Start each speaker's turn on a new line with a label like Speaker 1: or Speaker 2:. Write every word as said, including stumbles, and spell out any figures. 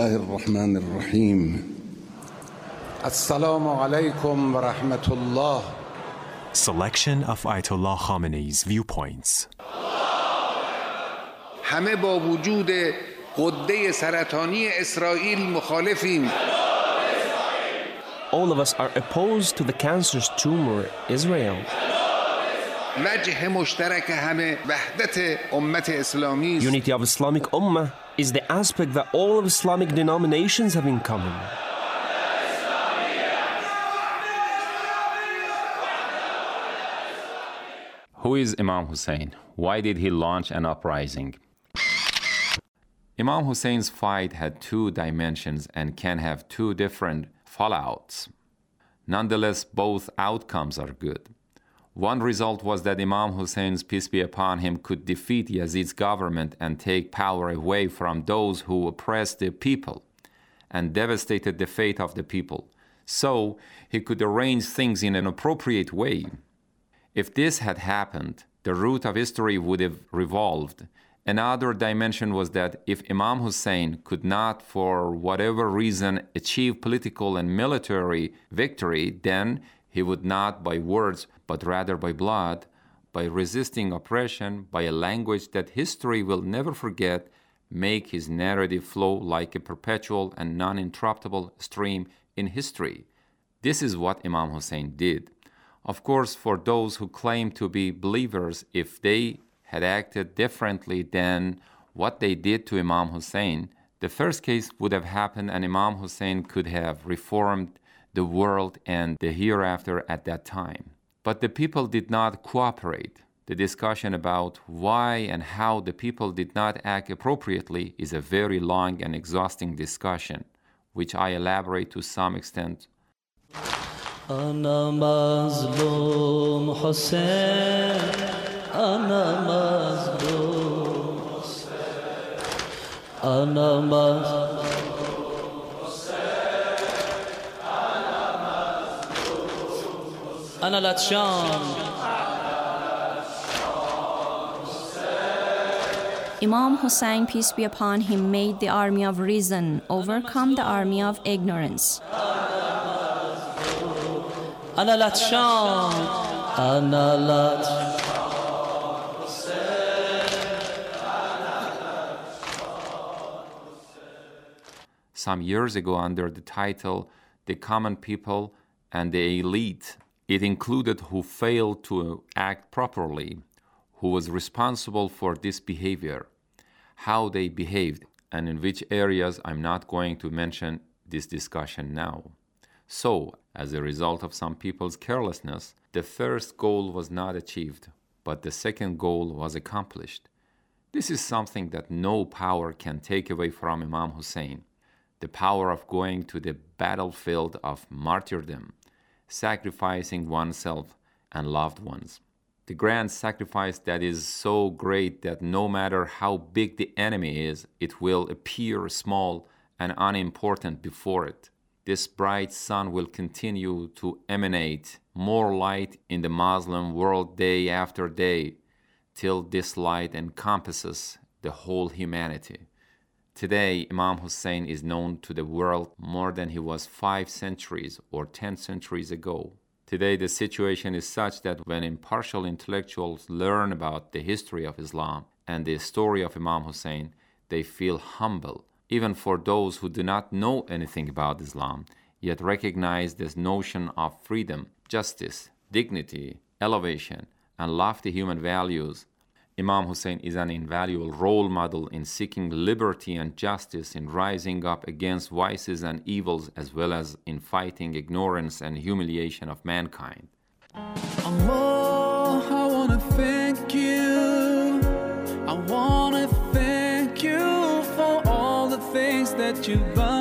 Speaker 1: الله الرحمن الرحیم. السلام علیکم و رحمت الله.
Speaker 2: Selection of Ayatollah Khamenei's viewpoints.
Speaker 3: همه با وجود غده سرطانی اسرائیل مخالفیم.
Speaker 4: All of us are opposed to the cancerous tumor Israel.
Speaker 3: وجه مشترک همه وحدت امت اسلامی است.
Speaker 4: Unity of Islamic Ummah is the aspect that all of Islamic denominations have in common.
Speaker 5: Who is Imam Hussein? Why did he launch an uprising? Imam Hussein's fight had two dimensions and can have two different fallouts. Nonetheless, both outcomes are good. One result was that Imam Hussein's, peace be upon him, could defeat Yazid's government and take power away from those who oppressed the people and devastated the faith of the people. So he could arrange things in an appropriate way. If this had happened, the root of history would have revolved. Another dimension was that if Imam Hussein could not, for whatever reason, achieve political and military victory, then he would not by words, but rather by blood, by resisting oppression, by a language that history will never forget, make his narrative flow like a perpetual and non-interruptible stream in history. This is what Imam Hussein did. Of course, for those who claim to be believers, if they had acted differently than what they did to Imam Hussein, the first case would have happened and Imam Hussein could have reformed the world and the hereafter at that time. But the people did not cooperate. The discussion about why and how the people did not act appropriately is a very long and exhausting discussion, which I elaborate to some extent.
Speaker 6: Ana mazlum Hussein, ana mazlum Hussein, ana mazlum أنا لاتشان.
Speaker 7: Imam Hussein, peace be upon him, made the army of reason overcome the army of ignorance.
Speaker 6: أنا لاتشان. أنا لاتشان.
Speaker 5: Some years ago, under the title The Common People and the Elite, it included who failed to act properly, who was responsible for this behavior, how they behaved, and in which areas I'm not going to mention this discussion now. So, as a result of some people's carelessness, the first goal was not achieved, but the second goal was accomplished. This is something that no power can take away from Imam Hussein, the power of going to the battlefield of martyrdom, sacrificing oneself and loved ones. The grand sacrifice that is so great that no matter how big the enemy is, it will appear small and unimportant before it. This bright sun will continue to emanate more light in the Muslim world day after day, till this light encompasses the whole humanity. Today, Imam Hussein is known to the world more than he was five centuries or ten centuries ago. Today, the situation is such that when impartial intellectuals learn about the history of Islam and the story of Imam Hussein, they feel humble, even for those who do not know anything about Islam, yet recognize this notion of freedom, justice, dignity, elevation, and lofty human values. Imam Hussein is an invaluable role model in seeking liberty and justice, in rising up against vices and evils, as well as in fighting ignorance and humiliation of mankind.
Speaker 8: Allah, I want to thank you. I want to thank you for all the things that you've done.